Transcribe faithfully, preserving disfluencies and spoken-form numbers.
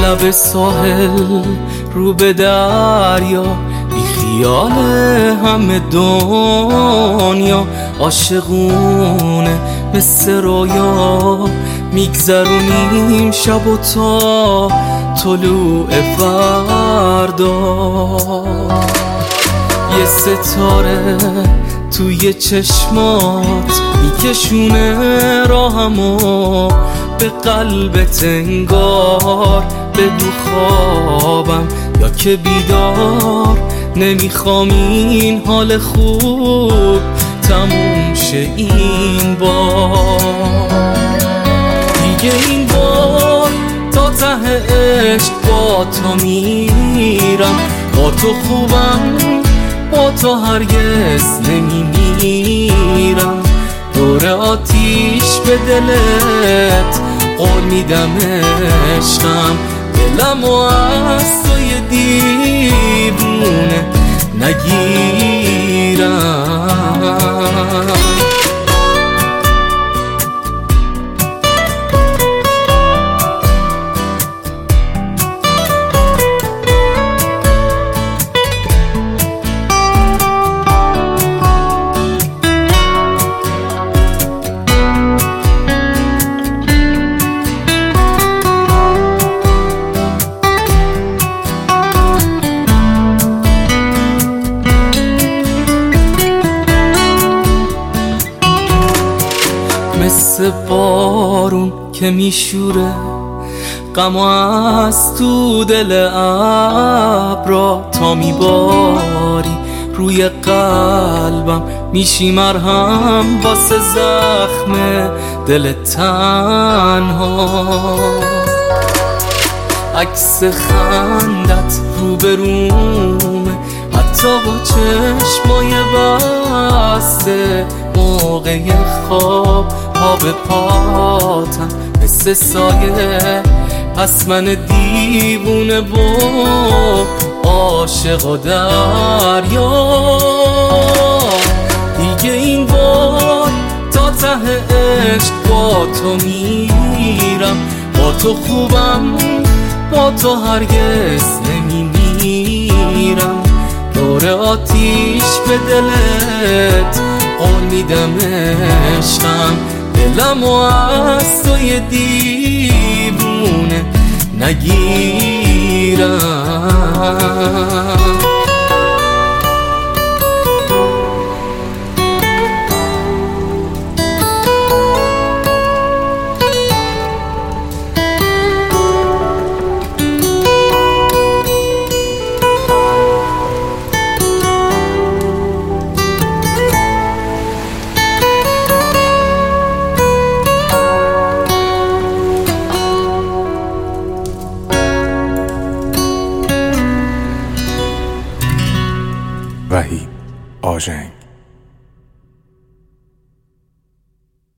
لب ساحل رو به دریا، بی خیال همه دنیا، عاشقونه مثل رویا میگذرونیم شب و تا طلوع فردا. یه ستاره توی چشمات میکشونه راهمو به قلبت انگار. بگو خوابم یا که بیدار، نمیخوام این حال خوب تموم شه این بار. دیگه این بار تا ته عشق با تو میرم، با تو خوبم، با تو هرگز نمیمیرم. دور آتیش به دلت قول میدم عشقم، دلمو از توی دیوونه نگیرم. مثل بارون که میشوره غم از تو دل ابرا، تا میباری روی قلبم میشی مرهم واسه زخم دل تنها. عکس خندت رو به رومه حتی با چشمای بسته، موقع خواب پا به پاتم مثل سایه. پس من دیوونه و عاشق و دریا، دیگه این بار تا ته عشق با تو میرم، با تو خوبم، با تو هرگز نمیمیرم. دور آتیش به دلت قول میدم عشقم، دلمو از توی دیوونه نگیرم. وحید آژنگ.